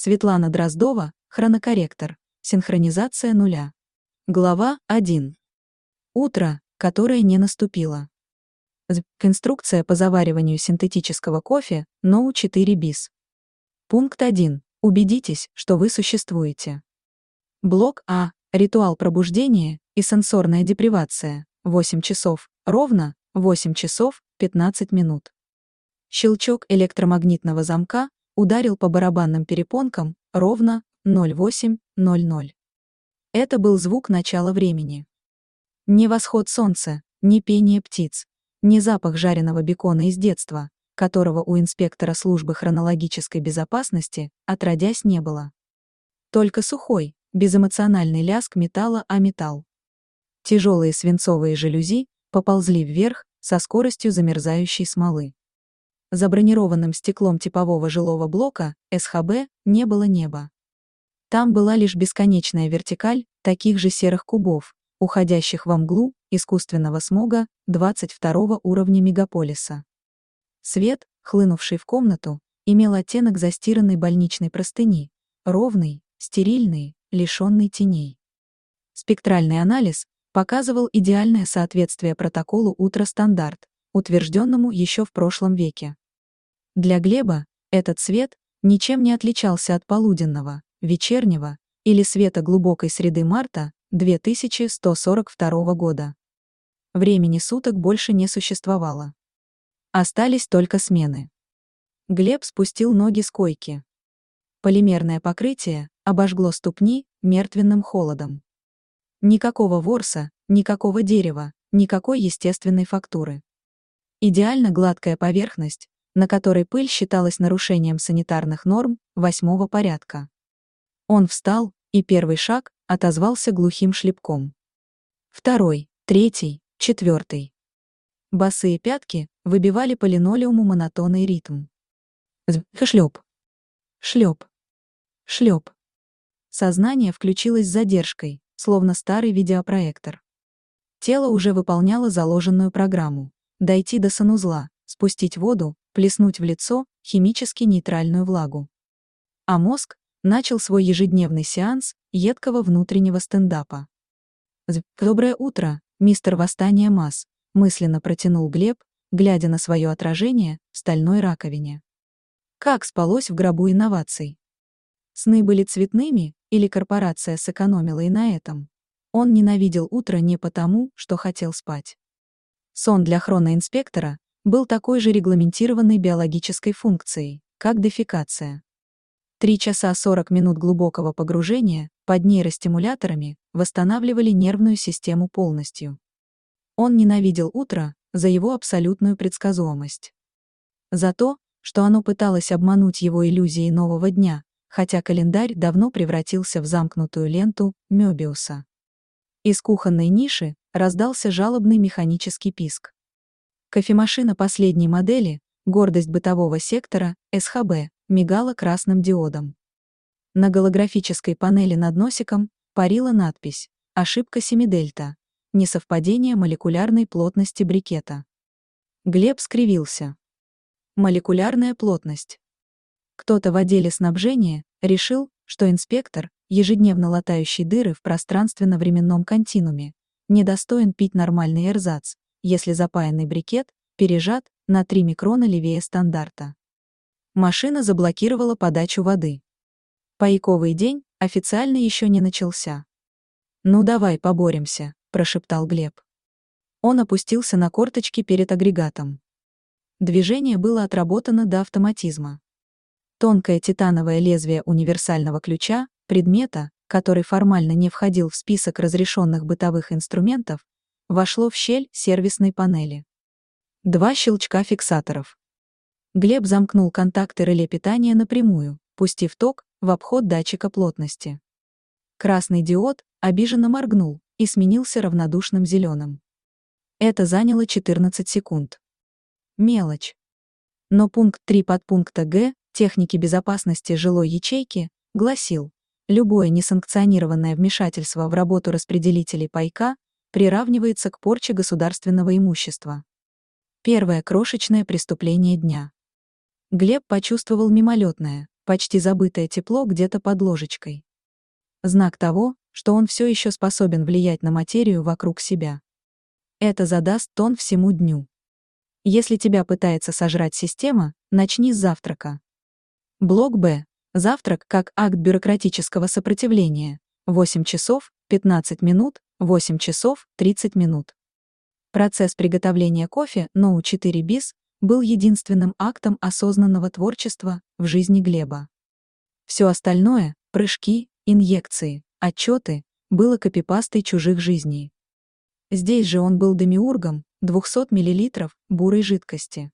Светлана Дроздова, хронокорректор. Синхронизация нуля. Глава 1. Утро, которое не наступило. Инструкция по завариванию синтетического кофе, ноу 4 bis. Пункт 1. Убедитесь, что вы существуете. Блок А. Ритуал пробуждения и сенсорная депривация. 8 часов, ровно, 8 часов, 15 минут. Щелчок электромагнитного замка ударил по барабанным перепонкам ровно 08:00. Это был звук начала времени. Не восход солнца, не пение птиц, не запах жареного бекона из детства, которого у инспектора службы хронологической безопасности отродясь не было. Только сухой, безэмоциональный лязг металла о металл. Тяжелые свинцовые жалюзи поползли вверх со скоростью замерзающей смолы. За бронированным стеклом типового жилого блока СХБ не было неба. Там была лишь бесконечная вертикаль таких же серых кубов, уходящих во мглу искусственного смога 22 уровня мегаполиса. Свет, хлынувший в комнату, имел оттенок застиранной больничной простыни, ровный, стерильный, лишенный теней. Спектральный анализ показывал идеальное соответствие протоколу «Утро-стандарт», утвержденному еще в прошлом веке. Для Глеба этот свет ничем не отличался от полуденного, вечернего или света глубокой среды марта 2142 года. Времени суток больше не существовало. Остались только смены. Глеб спустил ноги с койки. Полимерное покрытие обожгло ступни мертвенным холодом. Никакого ворса, никакого дерева, никакой естественной фактуры. Идеально гладкая поверхность, на которой пыль считалась нарушением санитарных норм 8-го порядка. Он встал, и первый шаг отозвался глухим шлепком. Второй, третий, четвертый. Босые пятки выбивали по линолеуму монотонный ритм. Шлеп. Шлеп. Шлеп. Сознание включилось с задержкой, словно старый видеопроектор. Тело уже выполняло заложенную программу. Дойти до санузла, спустить воду, плеснуть в лицо химически нейтральную влагу. А мозг начал свой ежедневный сеанс едкого внутреннего стендапа. «Доброе утро, мистер Восстание масс», мысленно протянул Глеб, глядя на свое отражение в стальной раковине. Как спалось в гробу инноваций? Сны были цветными, или корпорация сэкономила и на этом? Он ненавидел утро не потому, что хотел спать. Сон для хроноинспектора был такой же регламентированной биологической функцией, как дефекация. 3 часа 40 минут глубокого погружения под нейростимуляторами восстанавливали нервную систему полностью. Он ненавидел утро за его абсолютную предсказуемость. За то, что оно пыталось обмануть его иллюзией нового дня, хотя календарь давно превратился в замкнутую ленту Мёбиуса. Из кухонной ниши раздался жалобный механический писк. Кофемашина последней модели, гордость бытового сектора, СХБ, мигала красным диодом. На голографической панели над носиком парила надпись «Ошибка семидельта. Несовпадение молекулярной плотности брикета». Глеб скривился. Молекулярная плотность. Кто-то в отделе снабжения решил, что инспектор, ежедневно латающий дыры в пространственно-временном континууме, недостоин пить нормальный эрзац, если запаянный брикет пережат на 3 микрона левее стандарта. Машина заблокировала подачу воды. Пайковый день официально еще не начался. «Ну давай поборемся», – прошептал Глеб. Он опустился на корточки перед агрегатом. Движение было отработано до автоматизма. Тонкое титановое лезвие универсального ключа, предмета, который формально не входил в список разрешенных бытовых инструментов, вошло в щель сервисной панели. 2 щелчка фиксаторов. Глеб замкнул контакты реле питания напрямую, пустив ток в обход датчика плотности. Красный диод обиженно моргнул и сменился равнодушным зеленым. Это заняло 14 секунд. Мелочь. Но пункт 3 подпункта Г техники безопасности жилой ячейки гласил: любое несанкционированное вмешательство в работу распределителей пайка приравнивается к порче государственного имущества. Первое крошечное преступление дня. Глеб почувствовал мимолетное, почти забытое тепло где-то под ложечкой. Знак того, что он все еще способен влиять на материю вокруг себя. Это задаст тон всему дню. Если тебя пытается сожрать система, начни с завтрака. Блок Б. Завтрак как акт бюрократического сопротивления. 8 часов 15 минут, 8 часов 30 минут. Процесс приготовления кофе Ноу 4 bis был единственным актом осознанного творчества в жизни Глеба. Все остальное — прыжки, инъекции, отчеты — было копипастой чужих жизней. Здесь же он был демиургом 200 мл бурой жидкости.